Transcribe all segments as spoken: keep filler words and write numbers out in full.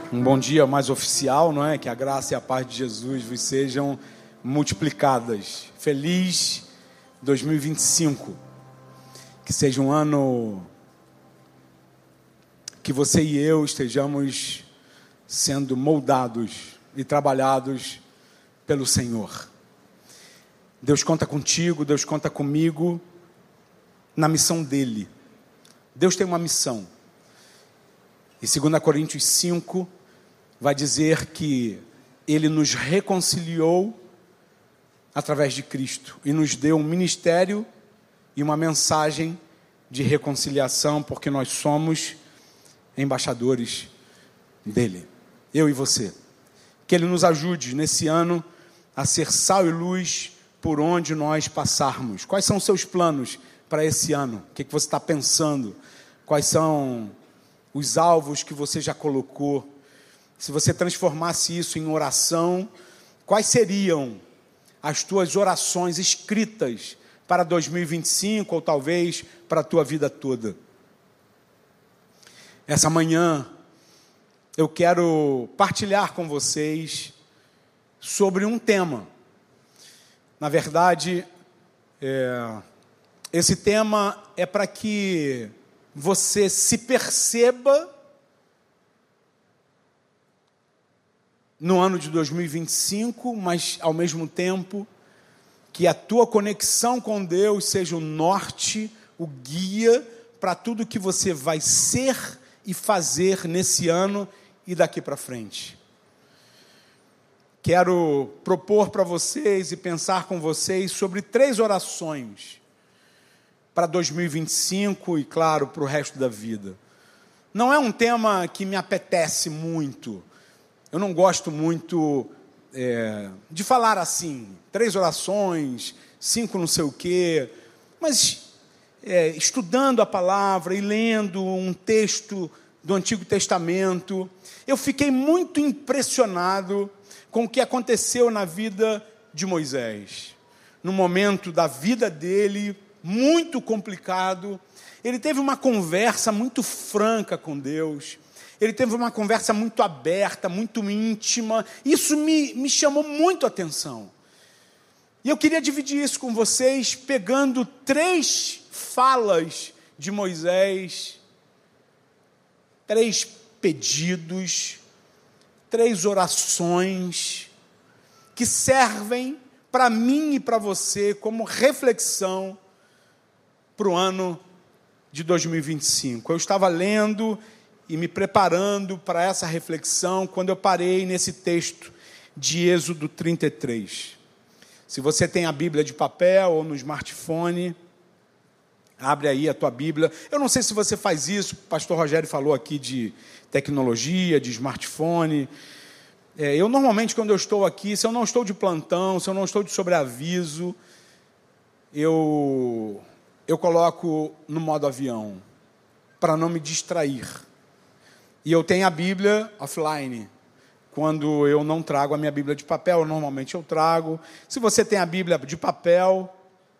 Um bom dia mais oficial, não é? Que a graça e a paz de Jesus vos sejam multiplicadas. Feliz dois mil e vinte e cinco. Que seja um ano que você e eu estejamos sendo moldados e trabalhados pelo Senhor. Deus conta contigo, Deus conta comigo na missão dEle. Deus tem uma missão. E dois Coríntios cinco vai dizer que Ele nos reconciliou através de Cristo e nos deu um ministério e uma mensagem de reconciliação, porque nós somos embaixadores dEle, eu e você. Que Ele nos ajude nesse ano a ser sal e luz por onde nós passarmos. Quais são os seus planos para esse ano? O que você está pensando? Quais são os alvos que você já colocou? Se você transformasse isso em oração, quais seriam as tuas orações escritas para dois mil e vinte e cinco, ou talvez para a tua vida toda? Essa manhã, eu quero partilhar com vocês sobre um tema. Na verdade, é, esse tema é para que você se perceba no ano de dois mil e vinte e cinco, mas ao mesmo tempo que a tua conexão com Deus seja o norte, o guia para tudo que você vai ser e fazer nesse ano e daqui para frente. Quero propor para vocês e pensar com vocês sobre três orações para dois mil e vinte e cinco e, claro, para o resto da vida. Não é um tema que me apetece muito. Eu não gosto muito é, de falar assim, três orações, cinco não sei o quê, mas é, estudando a palavra e lendo um texto do Antigo Testamento, eu fiquei muito impressionado com o que aconteceu na vida de Moisés. No momento da vida dele, muito complicado, ele teve uma conversa muito franca com Deus. Ele teve uma conversa muito aberta, muito íntima. Isso me, me chamou muito a atenção. E eu queria dividir isso com vocês, pegando três falas de Moisés, três pedidos, três orações, que servem para mim e para você como reflexão para o ano de dois mil e vinte e cinco. Eu estava lendo e me preparando para essa reflexão, quando eu parei nesse texto de Êxodo trinta e três. Se você tem a Bíblia de papel ou no smartphone, abre aí a tua Bíblia. Eu não sei se você faz isso, o pastor Rogério falou aqui de tecnologia, de smartphone. É, eu normalmente, quando eu estou aqui, se eu não estou de plantão, se eu não estou de sobreaviso, eu, eu coloco no modo avião, para não me distrair. E eu tenho a Bíblia offline. Quando eu não trago a minha Bíblia de papel, normalmente eu trago. Se você tem a Bíblia de papel,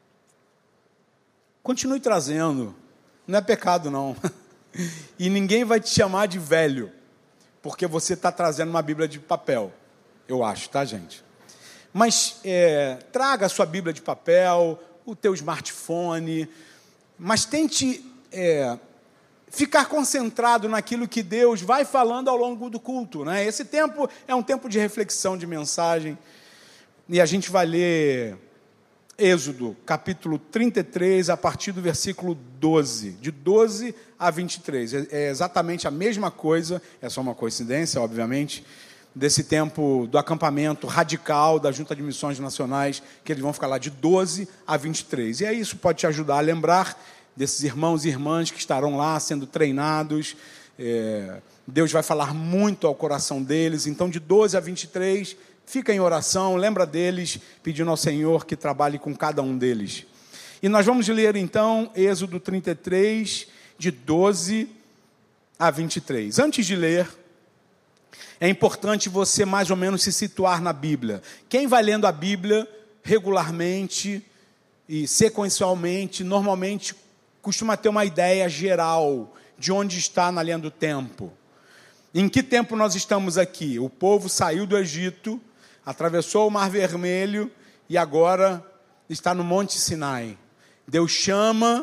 continue trazendo. Não é pecado, não. E ninguém vai te chamar de velho, porque você está trazendo uma Bíblia de papel. Eu acho, tá, gente? Mas é, traga a sua Bíblia de papel, o teu smartphone, mas tente É, ficar concentrado naquilo que Deus vai falando ao longo do culto, né? Esse tempo é um tempo de reflexão, de mensagem, e a gente vai ler Êxodo, capítulo trinta e três, a partir do versículo doze, de doze a vinte e três. É exatamente a mesma coisa, é só uma coincidência, obviamente, desse tempo do acampamento radical da Junta de Missões Nacionais, que eles vão ficar lá de doze a vinte e três. E aí isso pode te ajudar a lembrar desses irmãos e irmãs que estarão lá sendo treinados. É, Deus vai falar muito ao coração deles. Então, de doze a vinte e três, fica em oração, lembra deles, pedindo ao Senhor que trabalhe com cada um deles. E nós vamos ler, então, Êxodo trinta e três, de doze a vinte e três. Antes de ler, é importante você mais ou menos se situar na Bíblia. Quem vai lendo a Bíblia regularmente e sequencialmente, normalmente, costuma ter uma ideia geral de onde está na linha do tempo. Em que tempo nós estamos aqui? O povo saiu do Egito, atravessou o Mar Vermelho e agora está no Monte Sinai. Deus chama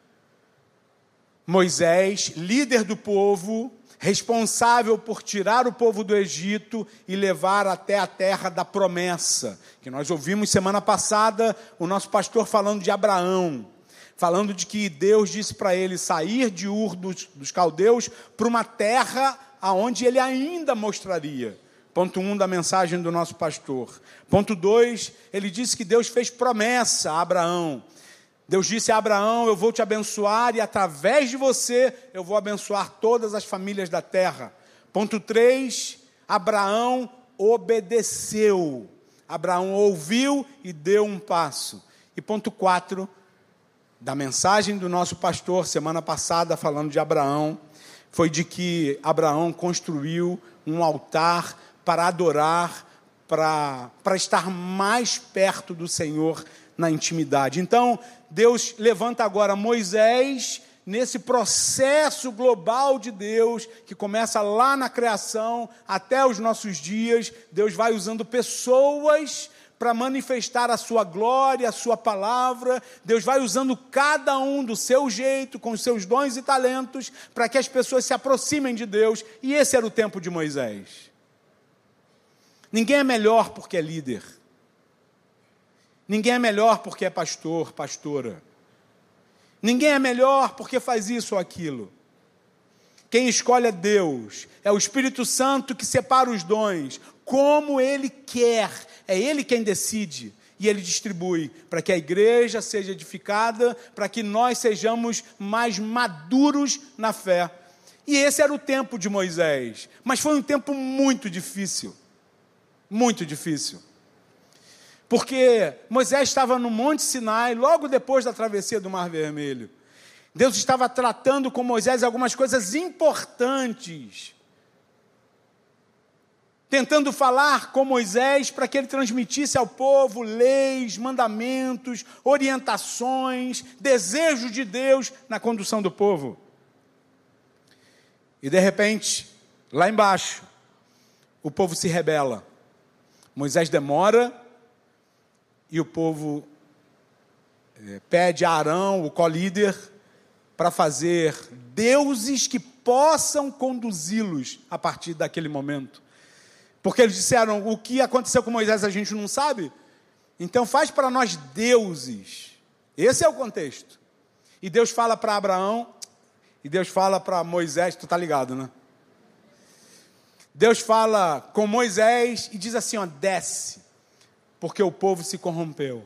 Moisés, líder do povo, responsável por tirar o povo do Egito e levar até a terra da promessa, que nós ouvimos semana passada o nosso pastor falando de Abraão, falando de que Deus disse para ele sair de Ur dos, dos caldeus para uma terra aonde ele ainda mostraria. Ponto um da mensagem do nosso pastor. Ponto dois, ele disse que Deus fez promessa a Abraão. Deus disse a Abraão, eu vou te abençoar e através de você eu vou abençoar todas as famílias da terra. Ponto três, Abraão obedeceu. Abraão ouviu e deu um passo. E ponto quatro, da mensagem do nosso pastor, semana passada, falando de Abraão, foi de que Abraão construiu um altar para adorar, para, para estar mais perto do Senhor na intimidade. Então, Deus levanta agora Moisés nesse processo global de Deus, que começa lá na criação, até os nossos dias. Deus vai usando pessoas para manifestar a sua glória, a sua palavra. Deus vai usando cada um do seu jeito, com os seus dons e talentos, para que as pessoas se aproximem de Deus. E esse era o tempo de Moisés. Ninguém é melhor porque é líder. Ninguém é melhor porque é pastor, pastora. Ninguém é melhor porque faz isso ou aquilo. Quem escolhe é Deus. É o Espírito Santo que separa os dons, como Ele quer. É Ele quem decide e Ele distribui para que a igreja seja edificada, para que nós sejamos mais maduros na fé. E esse era o tempo de Moisés. Mas foi um tempo muito difícil. Muito difícil. Porque Moisés estava no Monte Sinai, logo depois da travessia do Mar Vermelho. Deus estava tratando com Moisés algumas coisas importantes, tentando falar com Moisés para que ele transmitisse ao povo leis, mandamentos, orientações, desejos de Deus na condução do povo. E de repente, lá embaixo, o povo se rebela. Moisés demora e o povo é, pede a Arão, o co-líder, para fazer deuses que possam conduzi-los a partir daquele momento. Porque eles disseram, o que aconteceu com Moisés a gente não sabe, então faz para nós deuses. Esse é o contexto. E Deus fala para Abraão, e Deus fala para Moisés, tu tá ligado, né? Deus fala com Moisés e diz assim, ó, desce, porque o povo se corrompeu.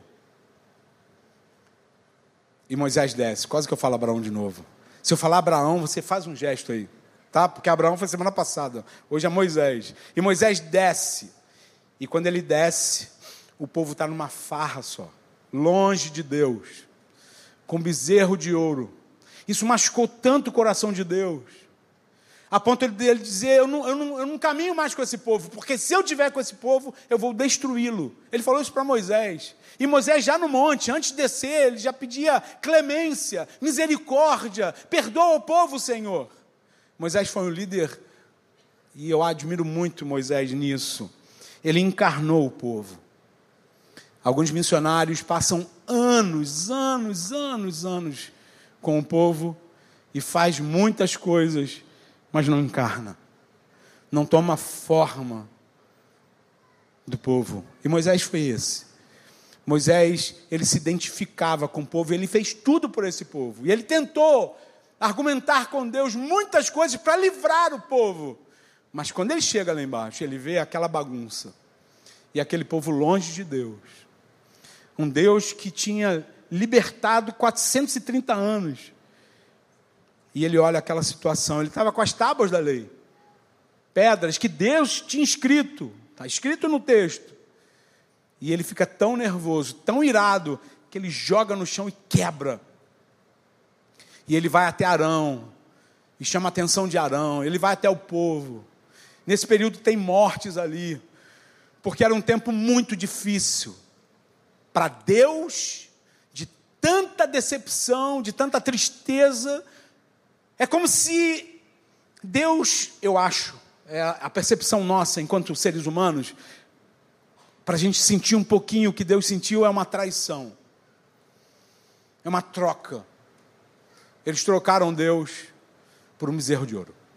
E Moisés desce. Quase que eu falo Abraão de novo. Se eu falar Abraão, você faz um gesto aí, tá? Porque Abraão foi semana passada, hoje é Moisés. E Moisés desce. E quando ele desce, o povo está numa farra só, longe de Deus, com bezerro de ouro. Isso machucou tanto o coração de Deus, a ponto de ele dizer, eu não, eu, não, eu não caminho mais com esse povo, porque se eu tiver com esse povo, eu vou destruí-lo. Ele falou isso para Moisés. E Moisés já no monte, antes de descer, ele já pedia clemência, misericórdia, perdoa o povo, Senhor. Moisés foi um líder, e eu admiro muito Moisés nisso. Ele encarnou o povo. Alguns missionários passam anos, anos, anos, anos com o povo, e faz muitas coisas, mas não encarna, não toma forma do povo. E Moisés foi esse. Moisés, ele se identificava com o povo, ele fez tudo por esse povo. E ele tentou argumentar com Deus muitas coisas para livrar o povo. Mas quando ele chega lá embaixo, ele vê aquela bagunça. E aquele povo longe de Deus. Um Deus que tinha libertado quatrocentos e trinta anos. E ele olha aquela situação, ele estava com as tábuas da lei, pedras que Deus tinha escrito, está escrito no texto, e ele fica tão nervoso, tão irado, que ele joga no chão e quebra, e ele vai até Arão, e chama a atenção de Arão, ele vai até o povo. Nesse período tem mortes ali, porque era um tempo muito difícil, para Deus, de tanta decepção, de tanta tristeza. É como se Deus, eu acho, é a percepção nossa, enquanto seres humanos, para a gente sentir um pouquinho o que Deus sentiu, é uma traição. É uma troca. Eles trocaram Deus por um bezerro de ouro.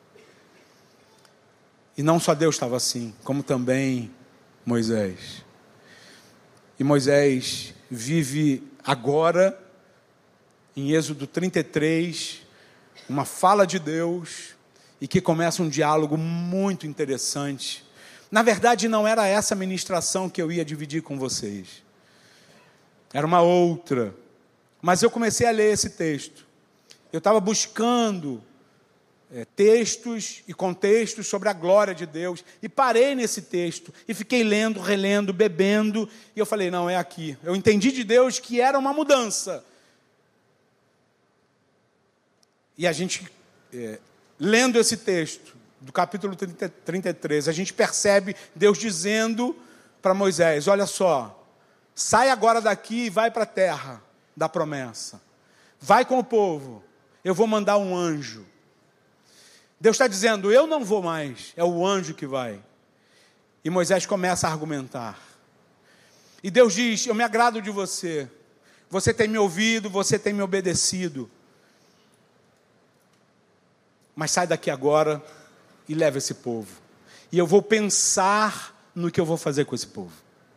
E não só Deus estava assim, como também Moisés. E Moisés vive agora, em Êxodo trinta e três, uma fala de Deus, e que começa um diálogo muito interessante. Na verdade, não era essa ministração que eu ia dividir com vocês. Era uma outra. Mas eu comecei a ler esse texto. Eu estava buscando é, textos e contextos sobre a glória de Deus, e parei nesse texto, e fiquei lendo, relendo, bebendo, e eu falei, não, é aqui. Eu entendi de Deus que era uma mudança. E a gente, é, lendo esse texto, do capítulo trinta e três, a gente percebe Deus dizendo para Moisés, olha só, sai agora daqui e vai para a terra da promessa. Vai com o povo, eu vou mandar um anjo. Deus está dizendo, eu não vou mais, é o anjo que vai. E Moisés começa a argumentar. E Deus diz, eu me agrado de você, você tem me ouvido, você tem me obedecido. Mas sai daqui agora e leva esse povo. E eu vou pensar no que eu vou fazer com esse povo.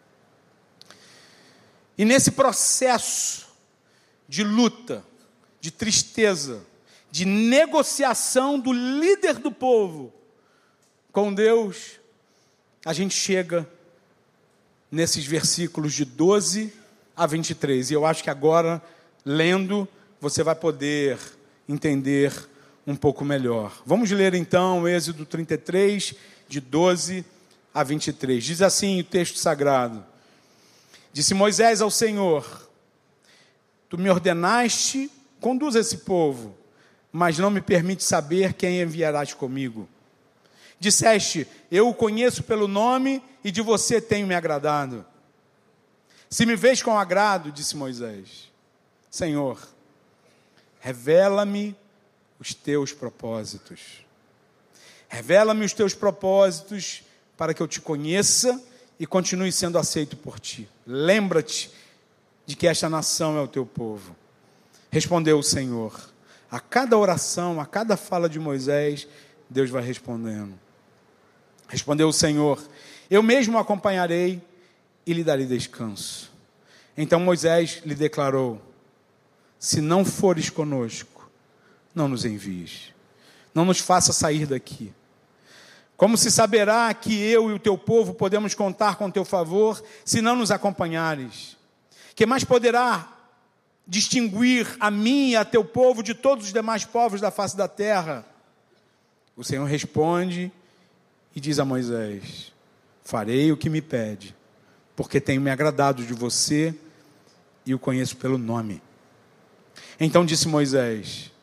E nesse processo de luta, de tristeza, de negociação do líder do povo com Deus, a gente chega nesses versículos de doze a vinte e três. E eu acho que agora, lendo, você vai poder entender um pouco melhor. Vamos ler então Êxodo trinta e três, de doze a vinte e três. Diz assim o texto sagrado. Disse Moisés ao Senhor, tu me ordenaste, conduz esse povo, mas não me permite saber quem enviarás comigo. Disseste, eu o conheço pelo nome e de você tenho me agradado. Se me vês com agrado, disse Moisés, Senhor, revela-me os teus propósitos. Revela-me os teus propósitos para que eu te conheça e continue sendo aceito por ti. Lembra-te de que esta nação é o teu povo. Respondeu o Senhor. A cada oração, a cada fala de Moisés, Deus vai respondendo. Respondeu o Senhor, eu mesmo o acompanharei e lhe darei descanso. Então Moisés lhe declarou, se não fores conosco, não nos envies. Não nos faça sair daqui. Como se saberá que eu e o teu povo podemos contar com teu favor, se não nos acompanhares? Que mais poderá distinguir a mim e a teu povo de todos os demais povos da face da terra? O Senhor responde e diz a Moisés, farei o que me pede, porque tenho me agradado de você e o conheço pelo nome. Então disse Moisés,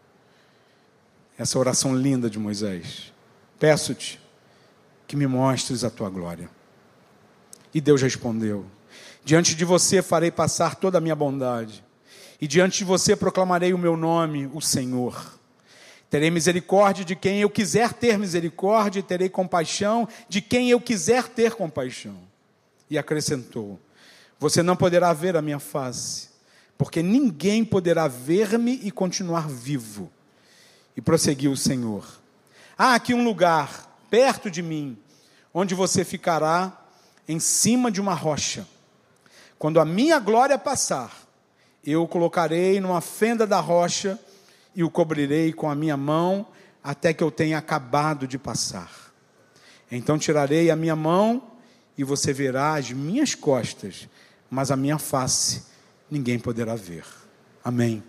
essa oração linda de Moisés, peço-te que me mostres a tua glória. E Deus respondeu, diante de você farei passar toda a minha bondade, e diante de você proclamarei o meu nome, o Senhor. Terei misericórdia de quem eu quiser ter misericórdia, e terei compaixão de quem eu quiser ter compaixão. E acrescentou, você não poderá ver a minha face, porque ninguém poderá ver-me e continuar vivo. E prosseguiu o Senhor, há aqui um lugar, perto de mim, onde você ficará em cima de uma rocha. Quando a minha glória passar, eu o colocarei numa fenda da rocha e o cobrirei com a minha mão até que eu tenha acabado de passar. Então tirarei a minha mão e você verá as minhas costas, mas a minha face ninguém poderá ver. Amém.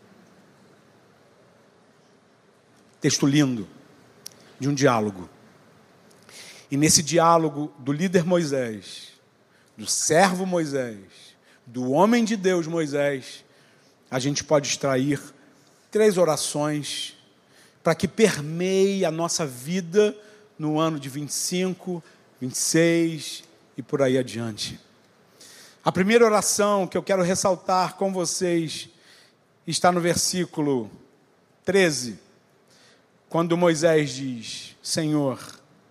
Texto lindo, de um diálogo. E nesse diálogo do líder Moisés, do servo Moisés, do homem de Deus Moisés, a gente pode extrair três orações para que permeie a nossa vida no ano de vinte e cinco, vinte e seis e por aí adiante. A primeira oração que eu quero ressaltar com vocês está no versículo treze, quando Moisés diz, Senhor,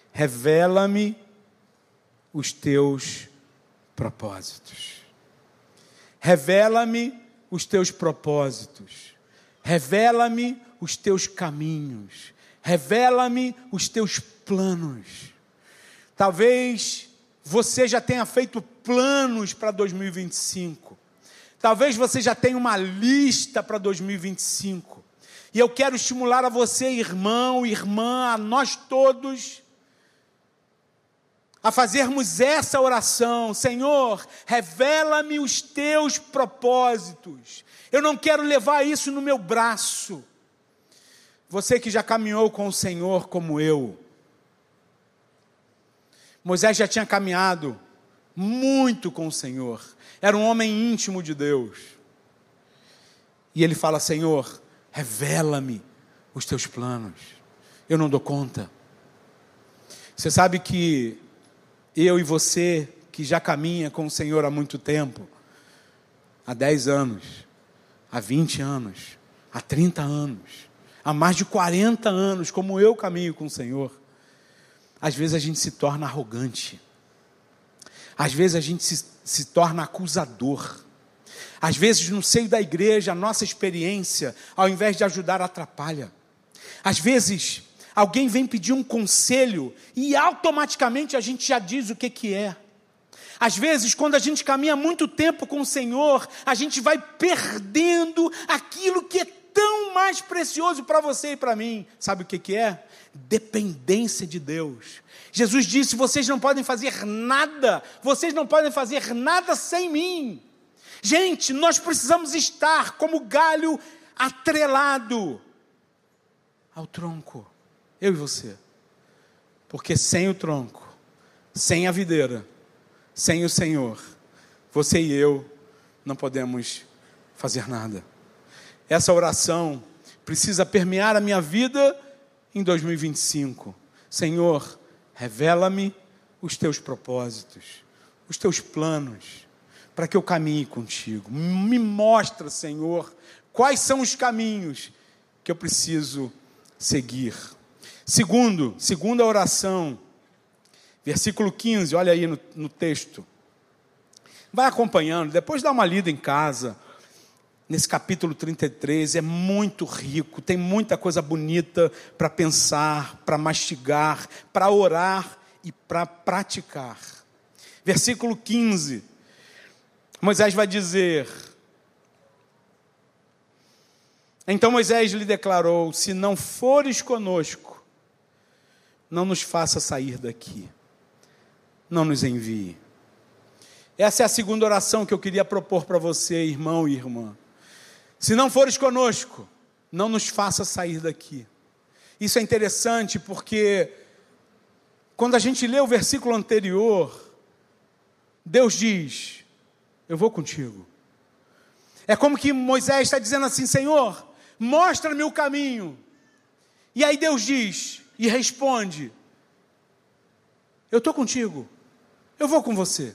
revela-me os teus propósitos. Revela-me os teus propósitos. Revela-me os teus caminhos. Revela-me os teus planos. Talvez você já tenha feito planos para dois mil e vinte e cinco. Talvez você já tenha uma lista para dois mil e vinte e cinco. E eu quero estimular a você, irmão, irmã, a nós todos, a fazermos essa oração. Senhor, revela-me os teus propósitos. Eu não quero levar isso no meu braço. Você que já caminhou com o Senhor como eu. Moisés já tinha caminhado muito com o Senhor. Era um homem íntimo de Deus. E ele fala: Senhor, revela-me os teus planos. Eu não dou conta. Você sabe que eu e você, que já caminha com o Senhor há muito tempo, há dez anos, há vinte anos, há trinta anos, há mais de quarenta anos, como eu caminho com o Senhor, às vezes a gente se torna arrogante. Às vezes a gente se, se torna acusador. Às vezes no seio da igreja, a nossa experiência, ao invés de ajudar, atrapalha. Às vezes alguém vem pedir um conselho e automaticamente a gente já diz o que que é. Às vezes, quando a gente caminha muito tempo com o Senhor, a gente vai perdendo aquilo que é tão mais precioso para você e para mim. Sabe o que que é? Dependência de Deus. Jesus disse: vocês não podem fazer nada, vocês não podem fazer nada sem mim. Gente, nós precisamos estar como galho atrelado ao tronco, eu e você, porque sem o tronco, sem a videira, sem o Senhor, você e eu não podemos fazer nada. Essa oração precisa permear a minha vida em dois mil e vinte e cinco. Senhor, revela-me os teus propósitos, os teus planos, para que eu caminhe contigo. Me mostra, Senhor, quais são os caminhos que eu preciso seguir. Segundo, segunda oração, versículo quinze, olha aí no, no texto. Vai acompanhando, depois dá uma lida em casa. Nesse capítulo trinta e três, é muito rico, tem muita coisa bonita para pensar, para mastigar, para orar e para praticar. Versículo quinze, Moisés vai dizer: então Moisés lhe declarou: se não fores conosco, não nos faça sair daqui, não nos envie. Essa é a segunda oração que eu queria propor para você, irmão e irmã. Se não fores conosco, não nos faça sair daqui. Isso é interessante porque quando a gente lê o versículo anterior, Deus diz: eu vou contigo. É como que Moisés está dizendo assim: Senhor, mostra-me o caminho. E aí Deus diz e responde: eu estou contigo, eu vou com você.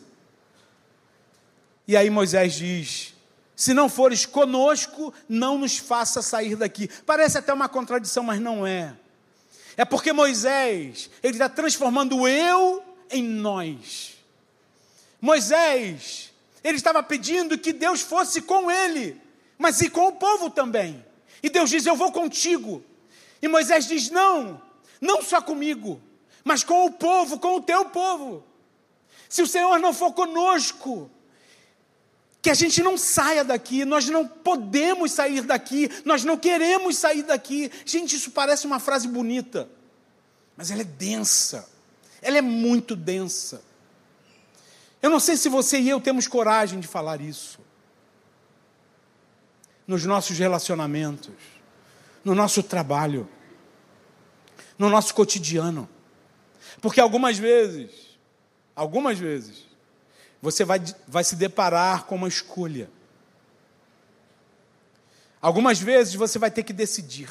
E aí Moisés diz: se não fores conosco, não nos faça sair daqui. Parece até uma contradição, mas não é. É porque Moisés, ele está transformando o eu em nós. Moisés, ele estava pedindo que Deus fosse com ele, mas e com o povo também. E Deus diz: eu vou contigo. E Moisés diz: não, não só comigo, mas com o povo, com o teu povo. Se o Senhor não for conosco, que a gente não saia daqui, nós não podemos sair daqui, nós não queremos sair daqui. Gente, isso parece uma frase bonita, mas ela é densa, ela é muito densa. Eu não sei se você e eu temos coragem de falar isso, nos nossos relacionamentos, no nosso trabalho, no nosso cotidiano, porque algumas vezes, algumas vezes, você vai, vai se deparar com uma escolha. Algumas vezes você vai ter que decidir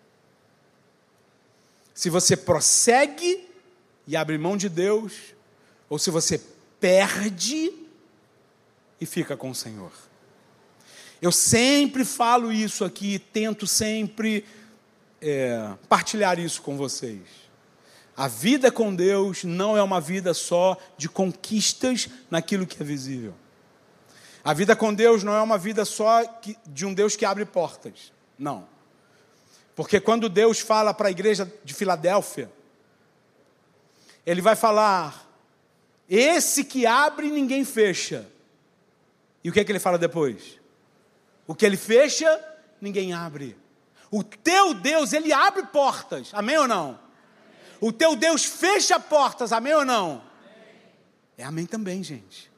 se você prossegue e abre mão de Deus, ou se você perde e fica com o Senhor. Eu sempre falo isso aqui, tento sempre é, partilhar isso com vocês. A vida com Deus não é uma vida só de conquistas naquilo que é visível. A vida com Deus não é uma vida só de um Deus que abre portas. Não. Porque quando Deus fala para a igreja de Filadélfia, Ele vai falar, esse que abre ninguém fecha. E o que é que Ele fala depois? O que Ele fecha, ninguém abre. O teu Deus, Ele abre portas, amém ou não? O teu Deus fecha portas, amém ou não? É amém também, gente.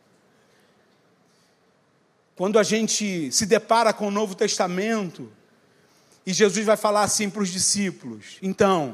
Quando a gente se depara com o Novo Testamento, e Jesus vai falar assim para os discípulos, então,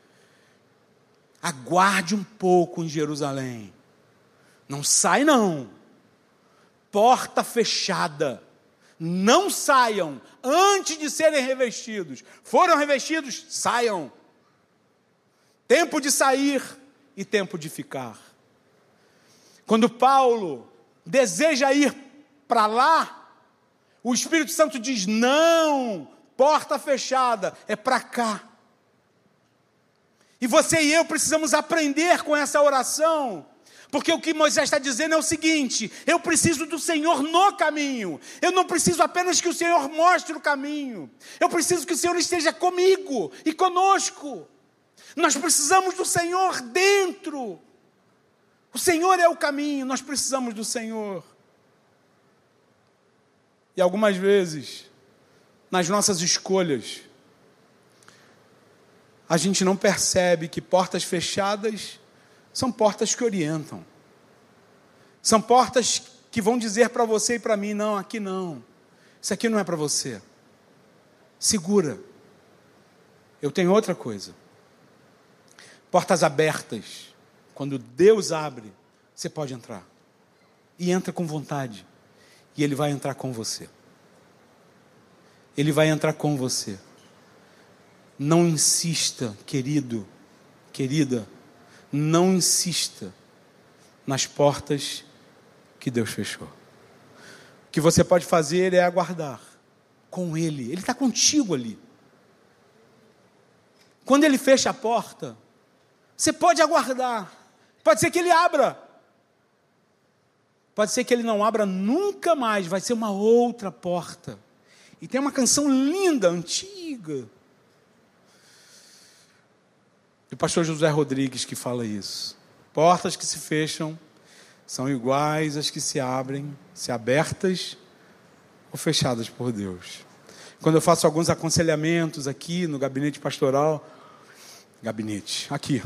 aguarde um pouco em Jerusalém, não sai não, porta fechada, não saiam, antes de serem revestidos, foram revestidos, saiam, tempo de sair e tempo de ficar. Quando Paulo deseja ir para lá, o Espírito Santo diz, não, porta fechada, é para cá. E você e eu precisamos aprender com essa oração, porque o que Moisés está dizendo é o seguinte, eu preciso do Senhor no caminho, eu não preciso apenas que o Senhor mostre o caminho, eu preciso que o Senhor esteja comigo e conosco. Nós precisamos do Senhor dentro. O Senhor é o caminho, nós precisamos do Senhor. E algumas vezes, nas nossas escolhas, a gente não percebe que portas fechadas são portas que orientam. São portas que vão dizer para você e para mim, não, aqui não. Isso aqui não é para você. Segura. Eu tenho outra coisa. Portas abertas, quando Deus abre, você pode entrar. E entra com vontade. E Ele vai entrar com você. Ele vai entrar com você. Não insista, querido, querida, não insista nas portas que Deus fechou. O que você pode fazer é aguardar com Ele. Ele está contigo ali. Quando Ele fecha a porta, você pode aguardar. Pode ser que Ele abra. Pode ser que Ele não abra nunca mais. Vai ser uma outra porta. E tem uma canção linda, antiga, do pastor José Rodrigues, que fala isso. Portas que se fecham são iguais às que se abrem, se abertas ou fechadas por Deus. Quando eu faço alguns aconselhamentos aqui no gabinete pastoral, gabinete, aqui,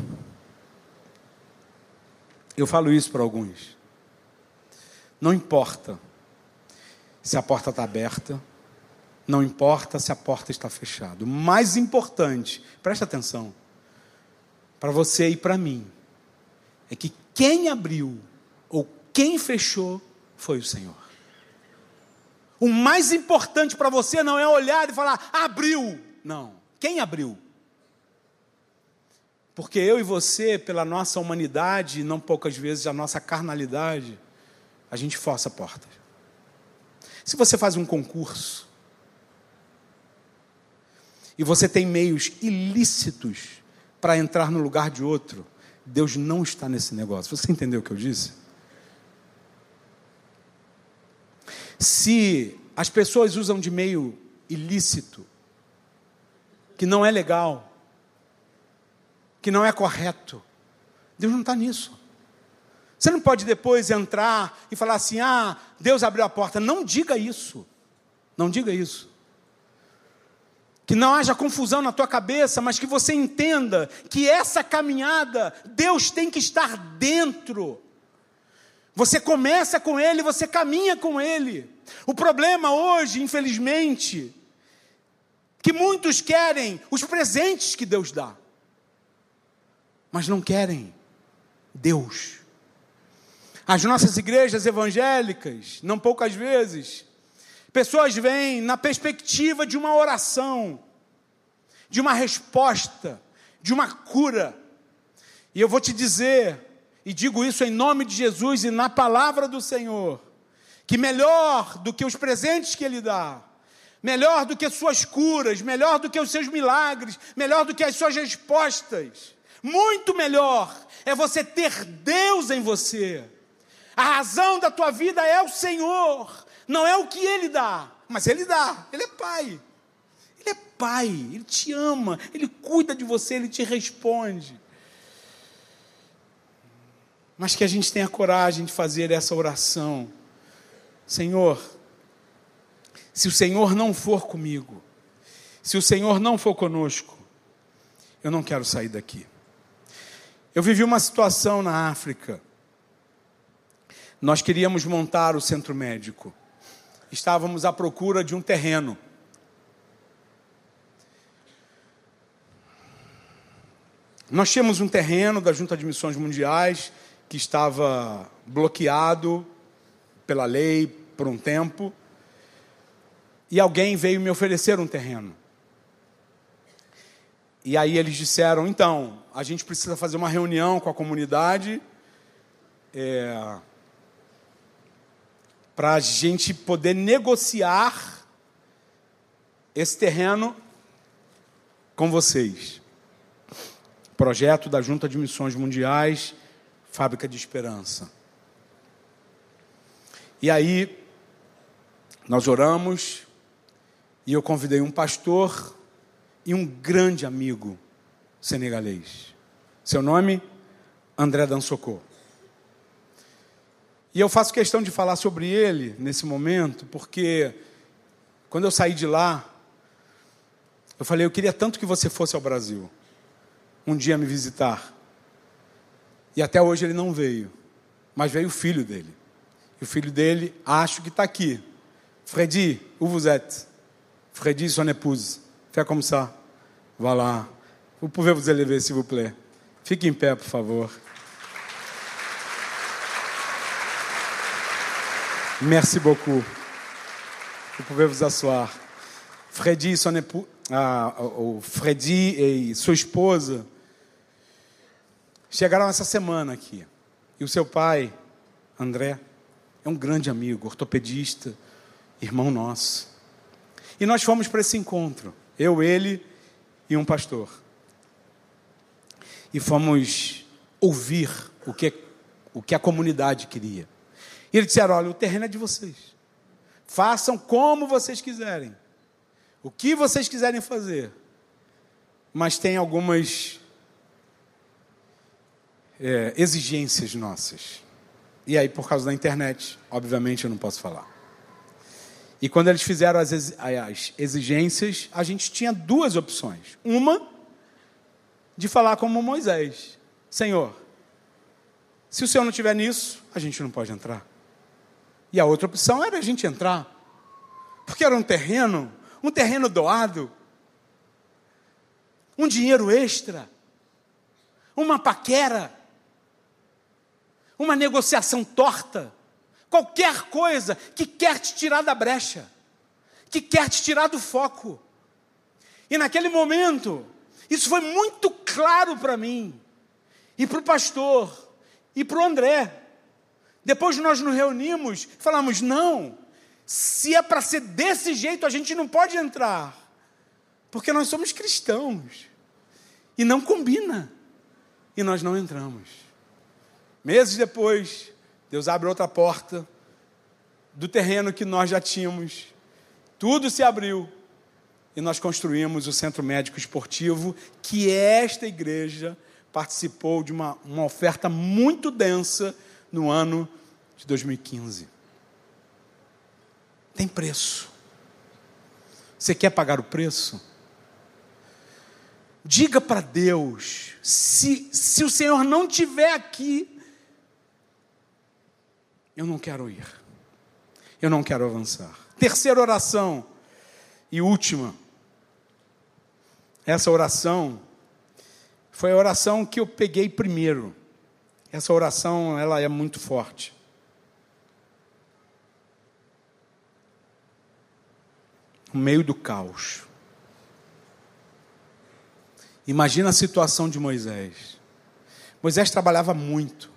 eu falo isso para alguns. Não importa se a porta está aberta, não importa se a porta está fechada. O mais importante, presta atenção, para você e para mim, é que quem abriu ou quem fechou foi o Senhor. O mais importante para você não é olhar e falar, abriu. Não, quem abriu? Porque eu e você, pela nossa humanidade, não poucas vezes a nossa carnalidade, a gente força portas. Se você faz um concurso, e você tem meios ilícitos para entrar no lugar de outro, Deus não está nesse negócio. Você entendeu o que eu disse? Se as pessoas usam de meio ilícito, que não é legal, que não é correto, Deus não está nisso. Você não pode depois entrar e falar assim, ah, Deus abriu a porta. Não diga isso. Não diga isso. Que não haja confusão na tua cabeça, mas que você entenda que essa caminhada, Deus tem que estar dentro. Você começa com Ele, você caminha com Ele. O problema hoje, infelizmente, que muitos querem os presentes que Deus dá, mas não querem Deus. As nossas igrejas evangélicas, não poucas vezes, pessoas vêm na perspectiva de uma oração, de uma resposta, de uma cura. E eu vou te dizer, e digo isso em nome de Jesus e na palavra do Senhor, que melhor do que os presentes que Ele dá, melhor do que suas curas, melhor do que os seus milagres, melhor do que as suas respostas, Muito melhor é você ter Deus em você. A razão da tua vida é o Senhor, não é o que Ele dá, mas Ele dá, Ele é Pai. Ele é Pai, Ele te ama, Ele cuida de você, Ele te responde. Mas que a gente tenha coragem de fazer essa oração. Senhor, se o Senhor não for comigo, se o Senhor não for conosco, eu não quero sair daqui. Eu vivi uma situação na África. Nós queríamos montar o centro médico. Estávamos à procura de um terreno. Nós tínhamos um terreno da Junta de Missões Mundiais que estava bloqueado pela lei por um tempo. E alguém veio me oferecer um terreno. E aí eles disseram, então, a gente precisa fazer uma reunião com a comunidade é, para a gente poder negociar esse terreno com vocês. Projeto da Junta de Missões Mundiais, Fábrica de Esperança. E aí, nós oramos, e eu convidei um pastor e um grande amigo senegalês. Seu nome? André Dansoko. E eu faço questão de falar sobre ele nesse momento, porque quando eu saí de lá, eu falei, eu queria tanto que você fosse ao Brasil, um dia me visitar. E até hoje ele não veio, mas veio o filho dele. E o filho dele, acho que está aqui. Freddy, où vous êtes? Freddy, son épouse. Fais comme ça. Voilà. Vous pouvez vous élever, s'il vous plaît. Fique em pé, por favor. Merci beaucoup. Vous pouvez vous asseoir. Freddy, son épouse, ah, o Freddy e sua esposa chegaram essa semana aqui. E o seu pai, André, é um grande amigo, ortopedista, irmão nosso. E nós fomos para esse encontro, eu, ele e um pastor. E fomos ouvir o que, o que a comunidade queria. E eles disseram, olha, o terreno é de vocês. Façam como vocês quiserem. O que vocês quiserem fazer. Mas tem algumas é, exigências nossas. E aí, por causa da internet, obviamente eu não posso falar. E quando eles fizeram as exigências, a gente tinha duas opções. Uma, de falar como Moisés. Senhor, se o Senhor não estiver nisso, a gente não pode entrar. E a outra opção era a gente entrar. Porque era um terreno, um terreno doado, um dinheiro extra, uma paquera, uma negociação torta, qualquer coisa que quer te tirar da brecha, que quer te tirar do foco. E naquele momento, isso foi muito claro para mim, e para o pastor, e para o André. Depois nós nos reunimos, falamos, não, se é para ser desse jeito, a gente não pode entrar, porque nós somos cristãos, e não combina, e nós não entramos. Meses depois, Deus abre outra porta, do terreno que nós já tínhamos, tudo se abriu, e nós construímos o Centro Médico Esportivo, que esta igreja participou de uma, uma oferta muito densa no ano de dois mil e quinze. Tem preço. Você quer pagar o preço? Diga para Deus, se, se o Senhor não estiver aqui, eu não quero ir. Eu não quero avançar. Terceira oração e última. Essa oração foi a oração que eu peguei primeiro. Essa oração, ela é muito forte. No meio do caos. Imagina a situação de Moisés. Moisés trabalhava muito.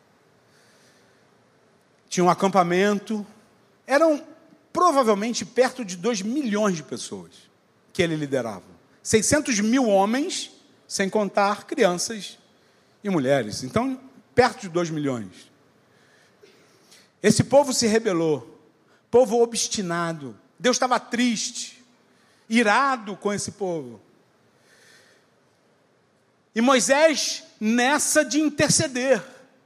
Tinha um acampamento. Eram provavelmente perto de dois milhões de pessoas que ele liderava. seiscentos mil homens sem contar crianças e mulheres. Então, perto de dois milhões. Esse povo se rebelou, povo obstinado. Deus estava triste, irado com esse povo. E Moisés nessa de interceder.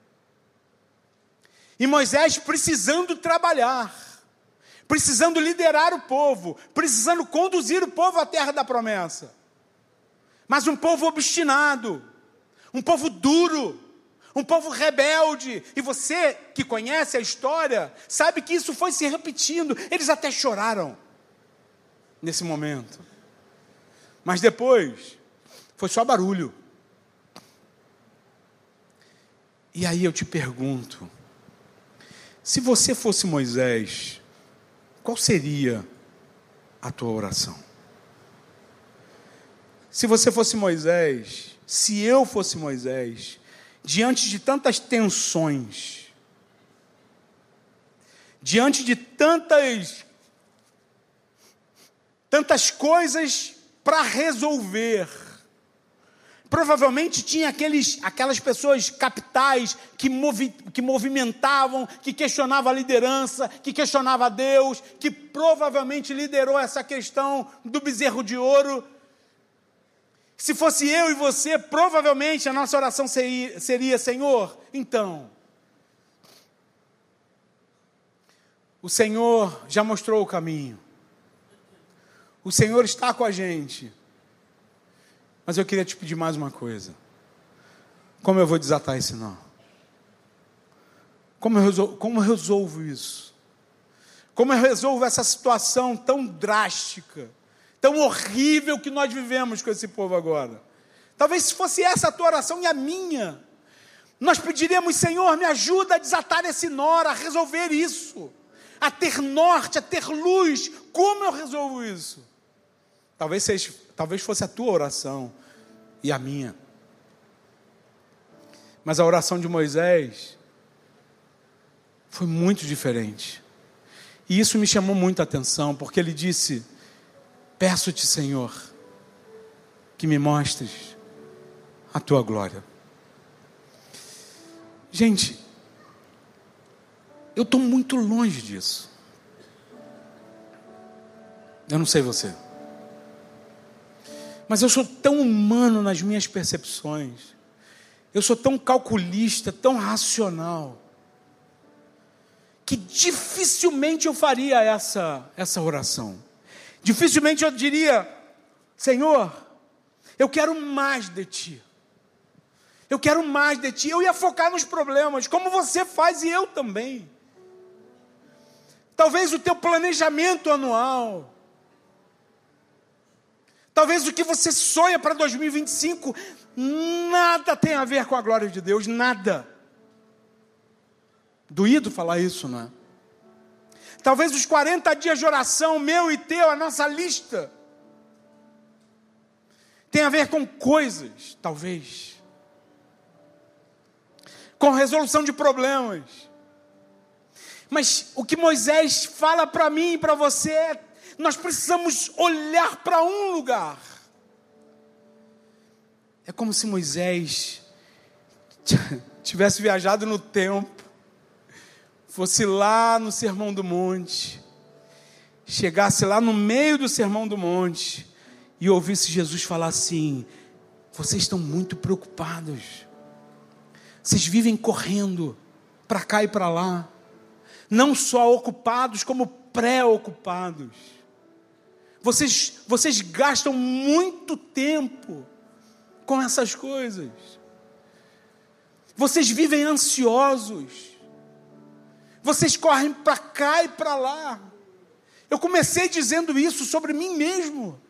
E Moisés precisando trabalhar, precisando liderar o povo, precisando conduzir o povo à terra da promessa. Mas um povo obstinado, um povo duro, um povo rebelde. E você que conhece a história, sabe que isso foi se repetindo. Eles até choraram nesse momento. Mas depois, foi só barulho. E aí eu te pergunto, se você fosse Moisés, qual seria a tua oração? Se você fosse Moisés, se eu fosse Moisés, diante de tantas tensões, diante de tantas, tantas coisas para resolver, provavelmente tinha aqueles, aquelas pessoas capitais que, movi, que movimentavam, que questionavam a liderança, que questionavam a Deus, que provavelmente liderou essa questão do bezerro de ouro. Se fosse eu e você, provavelmente a nossa oração seria, seria: Senhor, então, o Senhor já mostrou o caminho, o Senhor está com a gente, mas eu queria te pedir mais uma coisa. Como eu vou desatar esse nó? Como eu resolvo, como eu resolvo isso? Como eu resolvo essa situação tão drástica, tão horrível que nós vivemos com esse povo agora? Talvez se fosse essa a tua oração e a minha, nós pediríamos: Senhor, me ajuda a desatar esse nó, a resolver isso, a ter norte, a ter luz. Como eu resolvo isso? Talvez, seja, talvez fosse a tua oração e a minha. Mas a oração de Moisés foi muito diferente. E isso me chamou muita atenção, porque ele disse: peço-te, Senhor, que me mostres a tua glória. Gente, eu estou muito longe disso. Eu não sei você, mas eu sou tão humano nas minhas percepções, eu sou tão calculista, tão racional, que dificilmente eu faria essa, essa oração. Dificilmente eu diria: Senhor, eu quero mais de Ti. Eu quero mais de Ti. Eu ia focar nos problemas, como você faz e eu também. Talvez o teu planejamento anual, talvez o que você sonha para dois mil e vinte e cinco, nada tem a ver com a glória de Deus, nada. Doído falar isso, não é? Talvez os quarenta dias de oração, meu e teu, a nossa lista, tem a ver com coisas, talvez, com resolução de problemas. Mas o que Moisés fala para mim e para você é: nós precisamos olhar para um lugar. É como se Moisés tivesse viajado no tempo, fosse lá no Sermão do Monte, chegasse lá no meio do Sermão do Monte e ouvisse Jesus falar assim: vocês estão muito preocupados, vocês vivem correndo para cá e para lá, não só ocupados como pré-ocupados. Vocês, vocês gastam muito tempo com essas coisas. Vocês vivem ansiosos. Vocês correm para cá e para lá. Eu comecei dizendo isso sobre mim mesmo.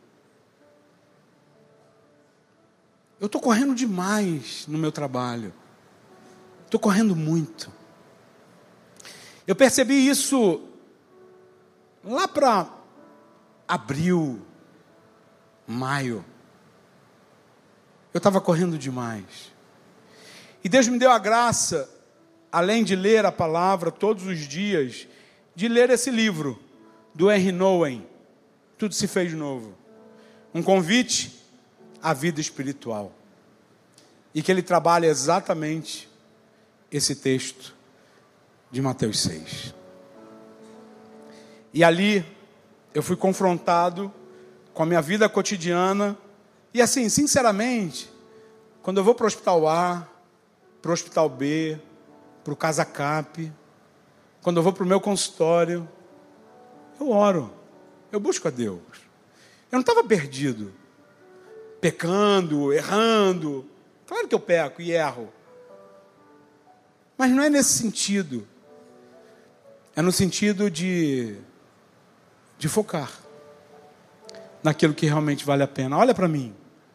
Eu estou correndo demais no meu trabalho. Estou correndo muito. Eu percebi isso lá para abril, maio. Eu estava correndo demais. E Deus me deu a graça, além de ler a palavra todos os dias, de ler esse livro do Henry Nouwen, Tudo se fez novo. Um convite à vida espiritual. e que ele trabalha exatamente esse texto de Mateus seis. E ali eu fui confrontado com a minha vida cotidiana. E assim, sinceramente, quando eu vou para o Hospital A, para o Hospital B, para o Casa Cap, quando eu vou para o meu consultório, eu oro, eu busco a Deus. Eu não estava perdido, pecando, errando. Claro que eu peco e erro. Mas não é nesse sentido. É no sentido de, de focar naquilo que realmente vale a pena. Olha para mim.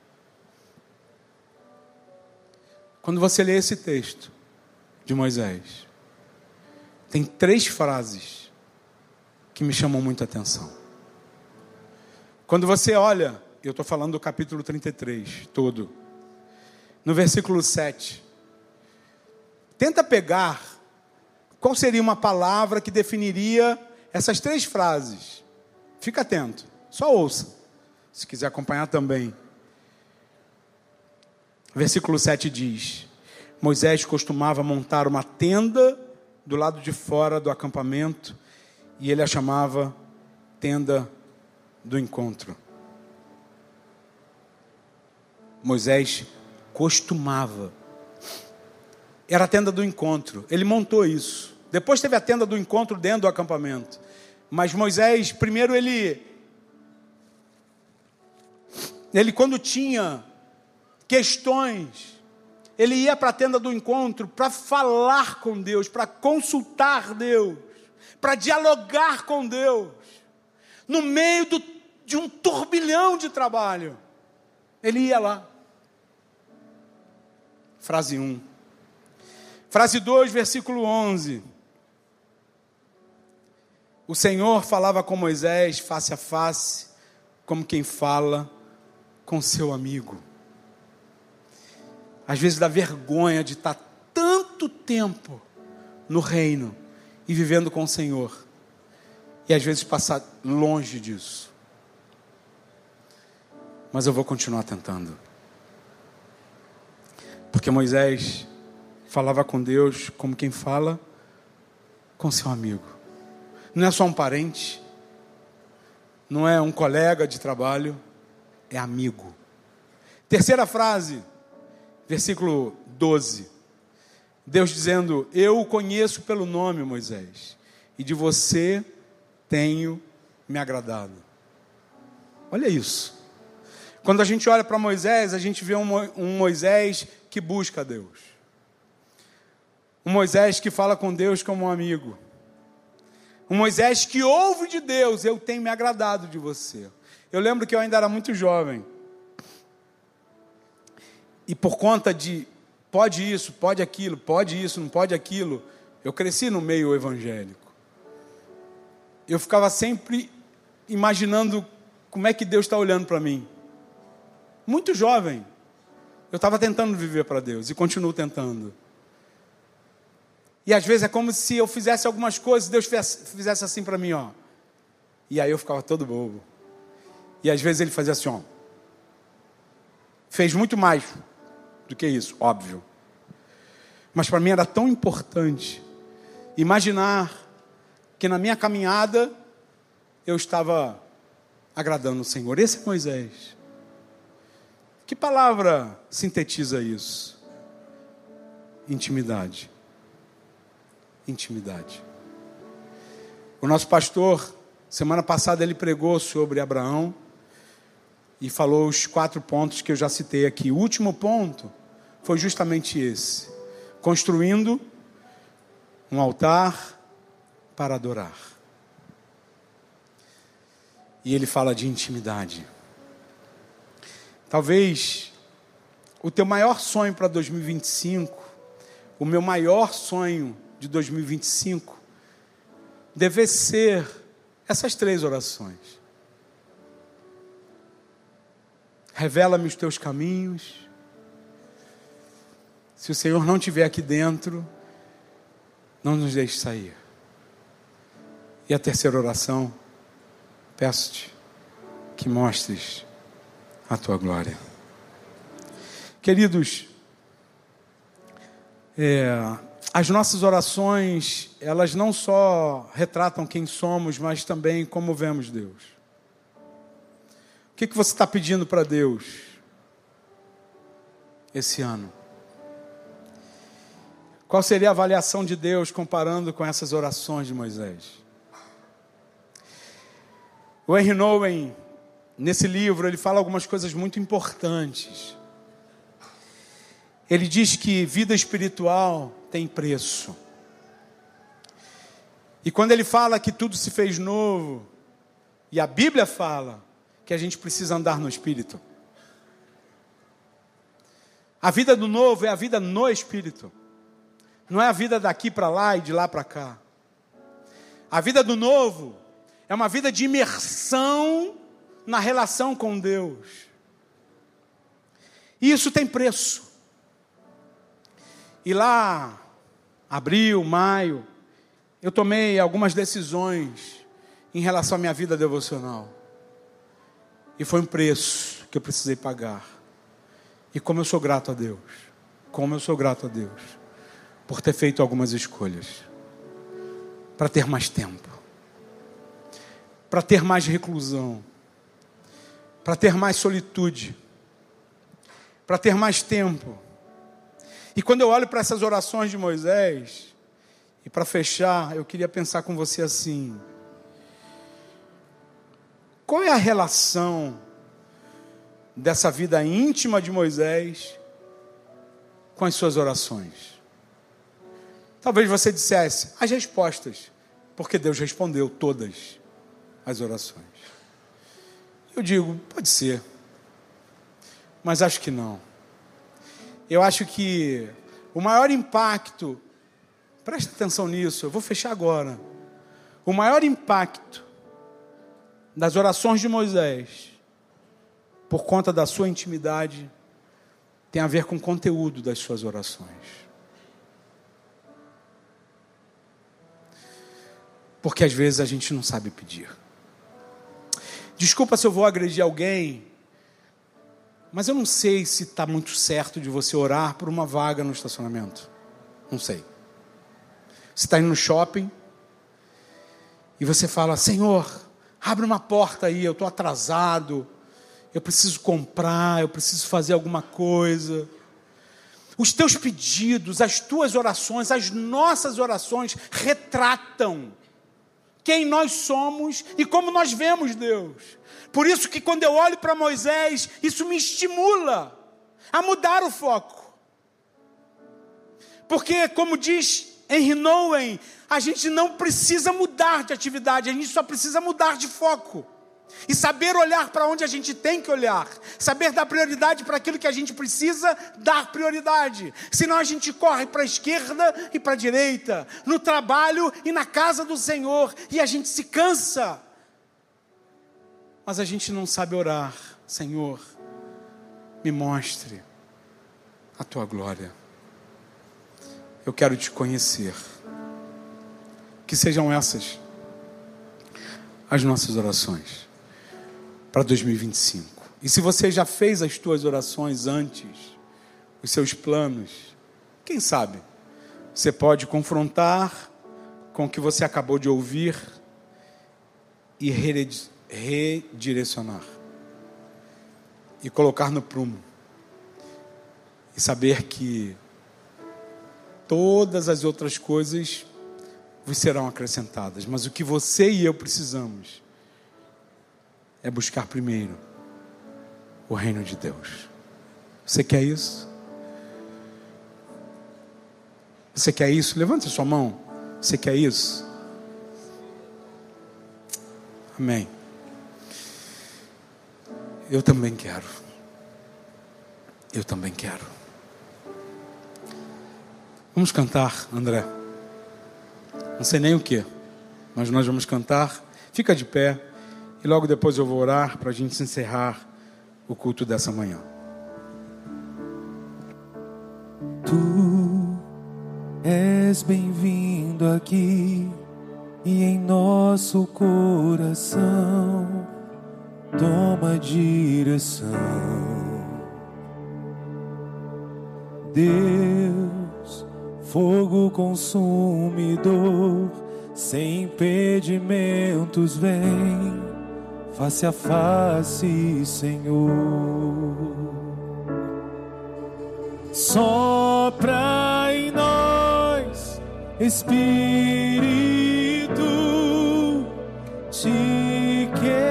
Quando você lê esse texto de Moisés, tem três frases que me chamam muita atenção. Quando você olha, eu estou falando do capítulo trinta e três, todo. No versículo sete. Tenta pegar qual seria uma palavra que definiria essas três frases. Fica atento, só ouça. Se quiser acompanhar também. Versículo sete diz: Moisés costumava montar uma tenda do lado de fora do acampamento e ele a chamava tenda do encontro. Moisés costumava. Era a tenda do encontro. Ele montou isso. Depois teve a tenda do encontro dentro do acampamento. Mas Moisés, primeiro ele... Ele quando tinha questões, ele ia para a tenda do encontro para falar com Deus, para consultar Deus, para dialogar com Deus. No meio do, de um turbilhão de trabalho, ele ia lá. Frase um. Frase dois, versículo onze. O Senhor falava com Moisés face a face, como quem fala com seu amigo. Às vezes dá vergonha de estar tanto tempo no reino e vivendo com o Senhor. E às vezes passar longe disso. Mas eu vou continuar tentando. Porque Moisés falava com Deus como quem fala com seu amigo. Não é só um parente, não é um colega de trabalho, é amigo. Terceira frase, versículo doze. Deus dizendo: eu o conheço pelo nome, Moisés, e de você tenho me agradado. Olha isso. Quando a gente olha para Moisés, a gente vê um, um Moisés que busca a Deus. Um Moisés que fala com Deus como um amigo. Um Moisés que ouve de Deus: eu tenho me agradado de você. Eu lembro que eu ainda era muito jovem. E por conta de pode isso, pode aquilo, pode isso, não pode aquilo, eu cresci no meio evangélico. Eu ficava sempre imaginando como é que Deus está olhando para mim. Muito jovem. Eu estava tentando viver para Deus e continuo tentando. E às vezes é como se eu fizesse algumas coisas, Deus fizesse assim para mim, ó. E aí eu ficava todo bobo. E às vezes ele fazia assim, ó. Fez muito mais do que isso, óbvio. Mas para mim era tão importante imaginar que na minha caminhada eu estava agradando o Senhor. Esse é Moisés. Que palavra sintetiza isso? Intimidade. Intimidade. O nosso pastor, semana passada, ele pregou sobre Abraão e falou os quatro pontos que eu já citei aqui. O último ponto foi justamente esse: construindo um altar para adorar. E ele fala de intimidade. Talvez o teu maior sonho para dois mil e vinte e cinco, o meu maior sonho de dois mil e vinte e cinco, deve ser essas três orações. Revela-me os teus caminhos. Se o Senhor não estiver aqui dentro, não nos deixe sair. E a terceira oração: peço-te que mostres a tua glória. Queridos, É, as nossas orações, elas não só retratam quem somos, mas também como vemos Deus. O que, que você está pedindo para Deus esse ano? Qual seria a avaliação de Deus comparando com essas orações de Moisés? O Henry Nouwen, nesse livro, ele fala algumas coisas muito importantes. Ele diz que vida espiritual tem preço. E quando ele fala que tudo se fez novo, e a Bíblia fala que a gente precisa andar no Espírito. A vida do novo é a vida no Espírito. Não é a vida daqui para lá e de lá para cá. A vida do novo é uma vida de imersão na relação com Deus. E isso tem preço. E lá, abril, maio, eu tomei algumas decisões em relação à minha vida devocional. E foi um preço que eu precisei pagar. E como eu sou grato a Deus. Como eu sou grato a Deus. Por ter feito algumas escolhas. Para ter mais tempo. Para ter mais reclusão. Para ter mais solitude. Para ter mais tempo. E quando eu olho para essas orações de Moisés, e para fechar, eu queria pensar com você assim: qual é a relação dessa vida íntima de Moisés com as suas orações? Talvez você dissesse as respostas, porque Deus respondeu todas as orações. Eu digo, pode ser, mas acho que não. Eu acho que o maior impacto, presta atenção nisso, eu vou fechar agora. O maior impacto das orações de Moisés, por conta da sua intimidade, tem a ver com o conteúdo das suas orações. Porque às vezes a gente não sabe pedir. Desculpa se eu vou agredir alguém, mas eu não sei se está muito certo de você orar por uma vaga no estacionamento. Não sei. Você está indo no shopping e você fala: Senhor, abre uma porta aí, eu estou atrasado, eu preciso comprar, eu preciso fazer alguma coisa. Os teus pedidos, as tuas orações, as nossas orações retratam quem nós somos e como nós vemos Deus. Por isso que quando eu olho para Moisés, isso me estimula a mudar o foco. Porque, como diz Henry Nouwen, a gente não precisa mudar de atividade, a gente só precisa mudar de foco. E saber olhar para onde a gente tem que olhar. Saber dar prioridade para aquilo que a gente precisa dar prioridade. Senão a gente corre para a esquerda e para a direita. No trabalho e na casa do Senhor. E a gente se cansa. Mas a gente não sabe orar. Senhor, me mostre a tua glória. Eu quero te conhecer. Que sejam essas as nossas orações para dois mil e vinte e cinco. E se você já fez as tuas orações antes, os seus planos, quem sabe você pode confrontar com o que você acabou de ouvir e redirecionar e colocar no prumo e saber que todas as outras coisas vos serão acrescentadas, mas o que você e eu precisamos é buscar primeiro o reino de Deus. Você quer isso? Você quer isso? Levante a sua mão. Você quer isso? Amém. Eu também quero. Eu também quero. Vamos cantar, André. Não sei nem o que, mas nós vamos cantar. Fica de pé. E logo depois eu vou orar para a gente encerrar o culto dessa manhã. Tu és bem-vindo aqui e em nosso coração toma direção. Deus, fogo consumidor, sem impedimentos vem, face a face, Senhor. Sopra em nós, Espírito, te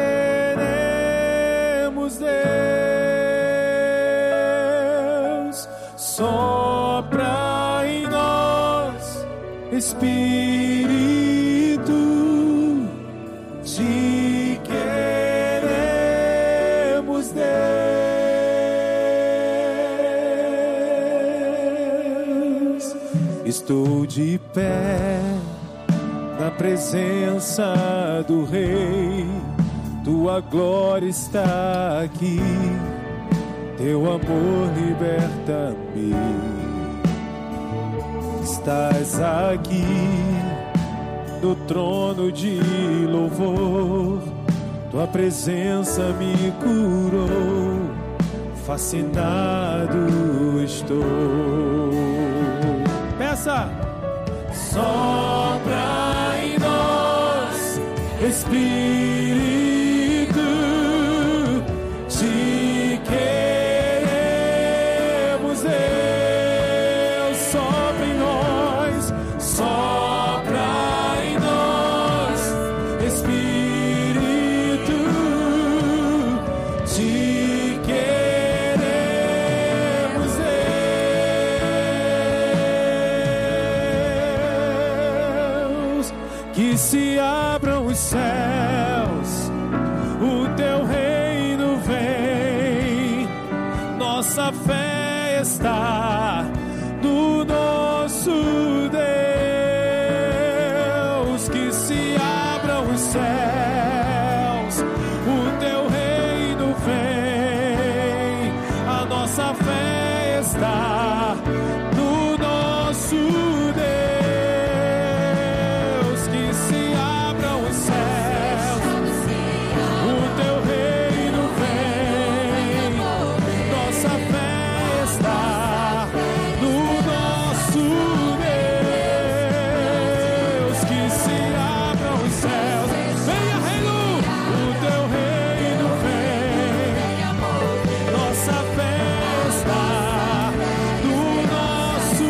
queremos, Deus. Sopra em nós, Espírito, te queremos, Deus. Estou de pé na presença do Rei, tua glória está aqui, teu amor liberta-me. Estás aqui no trono de louvor, tua presença me curou, fascinado estou. Peça! Sopra em nós, Espírito, te queremos, Deus. Sopra em nós, sopra em nós, Espírito, te queremos, Deus. Que se abram os céus, o teu reino vem, nossa fé está no nosso Deus. Que se abram os céus, o teu reino vem, a nossa fé está no nosso Deus. Que se abram os céus, o teu reino vem, nossa fé está no nosso Deus. Que se abram os céus, venha reino, o teu reino vem, nossa fé está no nosso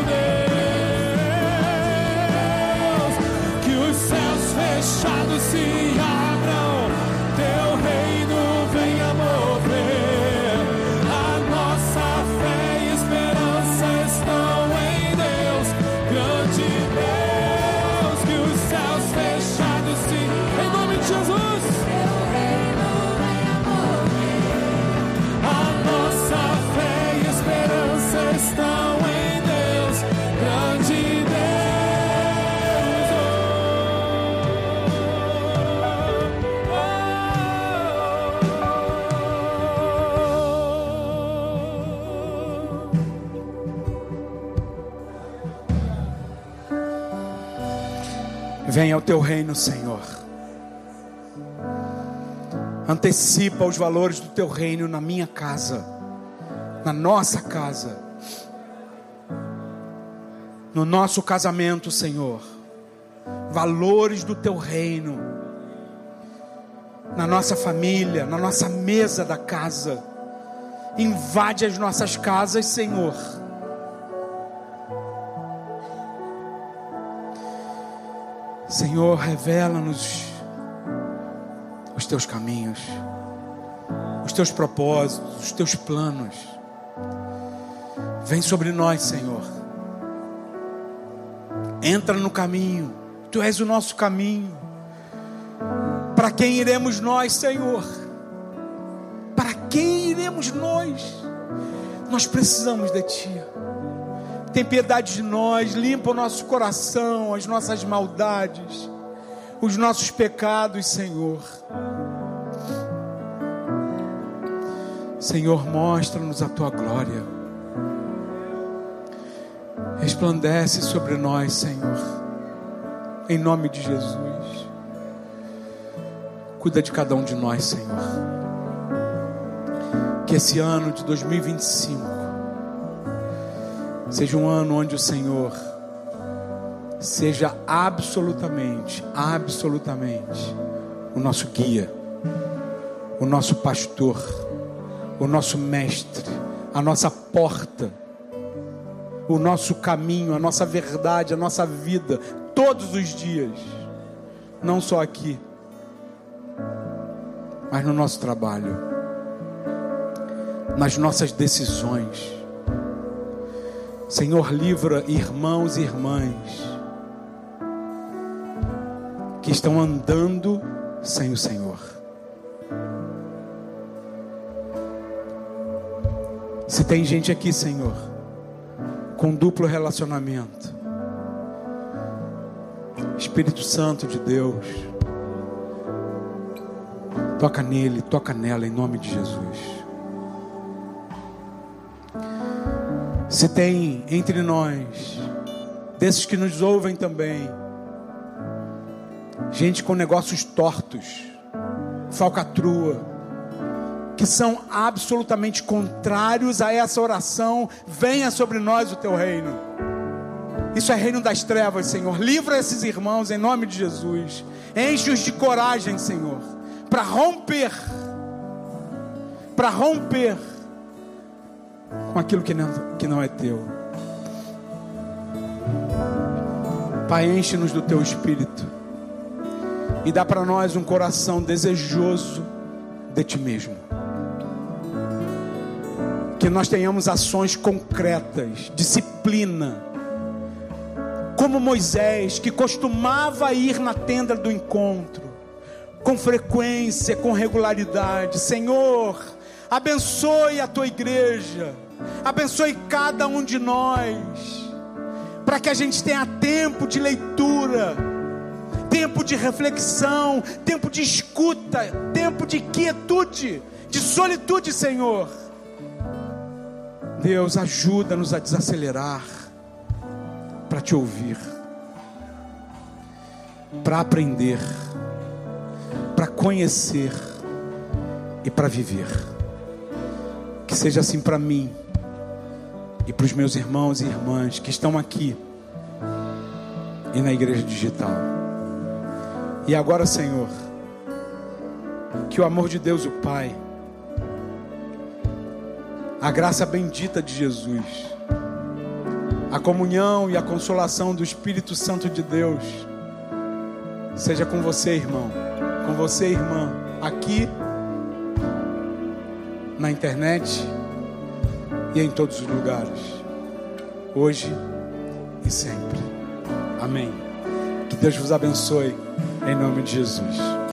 Deus. Que os céus fechados se abram, teu reino venha mover, a nossa fé e esperança estão em Deus, grande Deus. Que os céus fechados se, em nome de Jesus, a nossa fé e esperança estão em Deus, grande Venha ao teu reino, Senhor. Antecipa os valores do teu reino na minha casa, na nossa casa, no nosso casamento, Senhor. Valores do teu reino na nossa família, na nossa mesa da casa. Invade as nossas casas, Senhor. Senhor, revela-nos os teus caminhos, os teus propósitos, os teus planos. Vem sobre nós, Senhor. Entra no caminho. Tu és o nosso caminho. Para quem iremos nós, Senhor? Para quem iremos nós? Nós precisamos de Ti. Tem piedade de nós, limpa o nosso coração, as nossas maldades, os nossos pecados, Senhor. Senhor, mostra-nos a Tua glória. Resplandece sobre nós, Senhor, em nome de Jesus. Cuida de cada um de nós, Senhor. Que esse ano de dois mil e vinte e cinco seja um ano onde o Senhor seja absolutamente, absolutamente o nosso guia, o nosso pastor, o nosso mestre, a nossa porta, o nosso caminho, a nossa verdade, a nossa vida, todos os dias, não só aqui, mas no nosso trabalho, nas nossas decisões. Senhor, livra irmãos e irmãs que estão andando sem o Senhor. Se tem gente aqui, Senhor, com duplo relacionamento, Espírito Santo de Deus, toca nele, toca nela, em nome de Jesus. Se tem entre nós, desses que nos ouvem também, gente com negócios tortos, falcatrua, que são absolutamente contrários a essa oração, venha sobre nós o teu reino. Isso é reino das trevas, Senhor. Livra esses irmãos em nome de Jesus. Enche-os de coragem, Senhor, para romper, para romper com aquilo que não, que não é teu. Pai, enche-nos do teu Espírito e dá para nós um coração desejoso de ti mesmo. Que nós tenhamos ações concretas, disciplina, como Moisés, que costumava ir na tenda do encontro, com frequência, com regularidade. Senhor, abençoe a tua igreja, abençoe cada um de nós, para que a gente tenha tempo de leitura, tempo de reflexão, tempo de escuta, tempo de quietude, de solitude, Senhor. Deus, ajuda-nos a desacelerar para te ouvir, para aprender, para conhecer e para viver. Que seja assim para mim e para os meus irmãos e irmãs que estão aqui e na igreja digital. E agora, Senhor, que o amor de Deus, o Pai, a graça bendita de Jesus, a comunhão e a consolação do Espírito Santo de Deus seja com você, irmão, com você, irmã, aqui na internet e em todos os lugares, hoje e sempre. Amém. Que Deus vos abençoe em nome de Jesus.